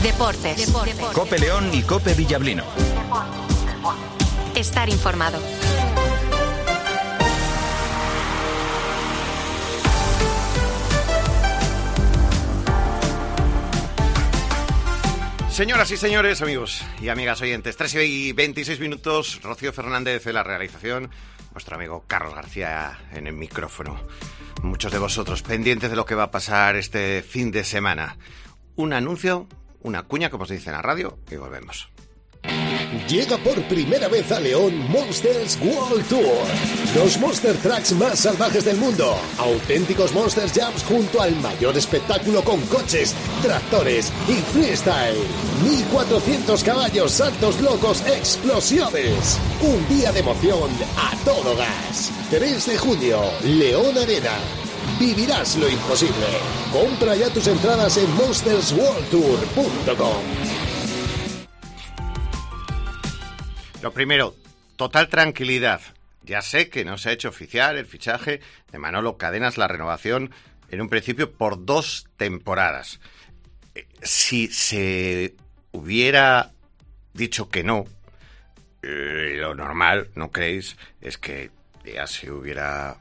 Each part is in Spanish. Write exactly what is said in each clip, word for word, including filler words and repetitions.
Deportes. Deportes. Cope León y Cope Villablino. Estar informado. Señoras y señores, amigos y amigas oyentes, tres y veintiséis minutos, Rocío Fernández en la realización, nuestro amigo Carlos García en el micrófono. Muchos de vosotros pendientes de lo que va a pasar este fin de semana. Un anuncio, una cuña, como se dice en la radio, y volvemos. Llega por primera vez a León Monsters World Tour. Los Monster Trucks más salvajes del mundo. Auténticos Monster Jams junto al mayor espectáculo con coches, tractores y freestyle. mil cuatrocientos caballos, saltos locos, explosiones. Un día de emoción a todo gas. tres de junio, León Arena. Vivirás lo imposible. Compra ya tus entradas en monsters world tour punto com. Lo primero, total tranquilidad. Ya sé que no se ha hecho oficial el fichaje de Manolo Cadenas, la renovación, en un principio por dos temporadas. Si se hubiera dicho que no, eh, lo normal, ¿no creéis?, es que ya se hubiera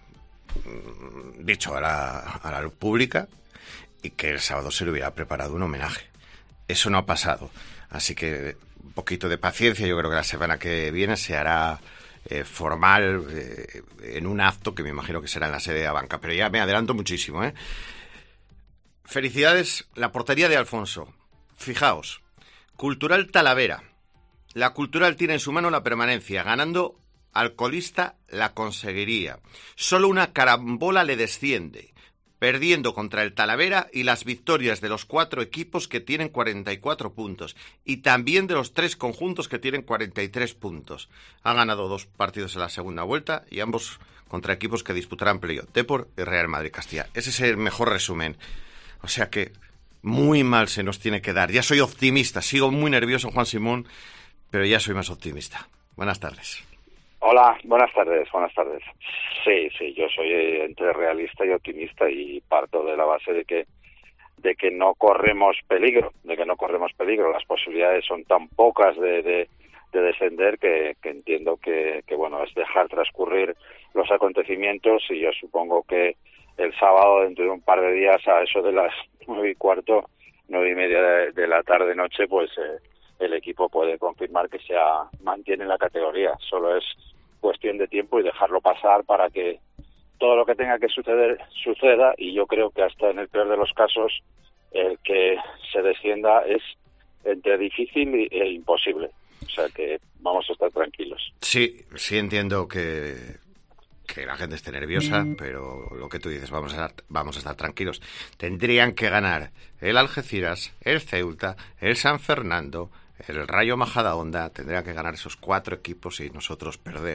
mm, dicho a la, a la luz pública y que el sábado se le hubiera preparado un homenaje. Eso no ha pasado, así que un poquito de paciencia. Yo creo que la semana que viene se hará eh, formal eh, en un acto que me imagino que será en la sede de Abanca, pero ya me adelanto muchísimo, ¿eh? Felicidades, la portería de Alfonso. Fijaos, Cultural Talavera. La Cultural tiene en su mano la permanencia, ganando al colista la conseguiría. Solo una carambola le desciende, perdiendo contra el Talavera y las victorias de los cuatro equipos que tienen cuarenta y cuatro puntos y también de los tres conjuntos que tienen cuarenta y tres puntos. Ha ganado dos partidos en la segunda vuelta y ambos contra equipos que disputarán playoff, Depor y Real Madrid Castilla. Ese es el mejor resumen. O sea que muy mal se nos tiene que dar. Ya soy optimista, sigo muy nervioso, Juan Simón, pero ya soy más optimista. Buenas tardes. Hola, buenas tardes, buenas tardes. Sí, sí, yo soy entre realista y optimista y parto de la base de que de que no corremos peligro, de que no corremos peligro. Las posibilidades son tan pocas de, de, de descender que, que entiendo que, que, bueno, es dejar transcurrir los acontecimientos y yo supongo que el sábado, dentro de un par de días, a eso de las nueve y cuarto, nueve y media de, de la tarde-noche, pues eh, el equipo puede confirmar que se ha, mantiene la categoría. Solo es cuestión de tiempo y dejarlo pasar para que todo lo que tenga que suceder suceda, y yo creo que hasta en el peor de los casos el que se descienda es entre difícil e imposible. O sea que vamos a estar tranquilos. Sí, sí entiendo que, que la gente esté nerviosa, pero lo que tú dices, vamos a, vamos a estar tranquilos. Tendrían que ganar el Algeciras, el Ceuta, el San Fernando, el Rayo Majadahonda. Tendrían que ganar esos cuatro equipos y nosotros perder.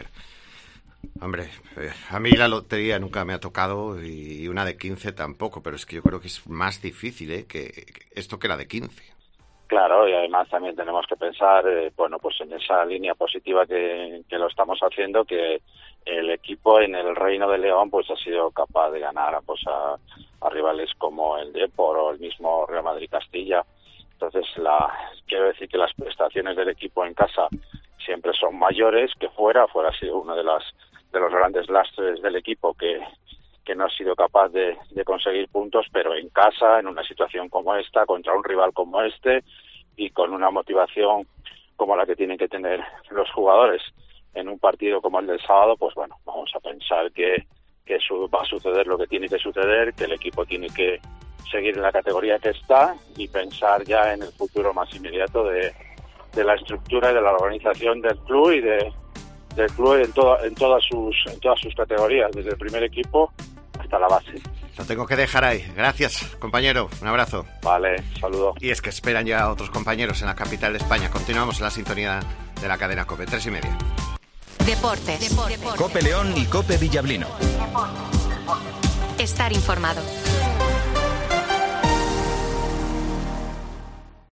Hombre, eh, a mí la lotería nunca me ha tocado y una de quince tampoco, pero es que yo creo que es más difícil ¿eh? que, que esto que la de quince. Claro, y además también tenemos que pensar, eh, bueno, pues en esa línea positiva que, que lo estamos haciendo, que el equipo en el Reino de León pues ha sido capaz de ganar pues a, a rivales como el Depor o el mismo Real Madrid Castilla. Entonces, la quiero decir que las prestaciones del equipo en casa siempre son mayores que fuera. Fuera ha sido uno de las de los grandes lastres del equipo que que no ha sido capaz de, de conseguir puntos, pero en casa, en una situación como esta, contra un rival como este y con una motivación como la que tienen que tener los jugadores en un partido como el del sábado, pues bueno, vamos a pensar que, que eso va a suceder lo que tiene que suceder, que el equipo tiene que seguir en la categoría que está y pensar ya en el futuro más inmediato de, de la estructura y de la organización del club y de del club en, toda, en todas sus en todas sus categorías, desde el primer equipo hasta la base. Lo tengo que dejar ahí. Gracias, compañero. Un abrazo. Vale, saludo. Y es que esperan ya otros compañeros en la capital de España. Continuamos en la sintonía de la cadena COPE, tres y media. Deportes. Deportes. Cope León y Cope Villablino. Estar informado.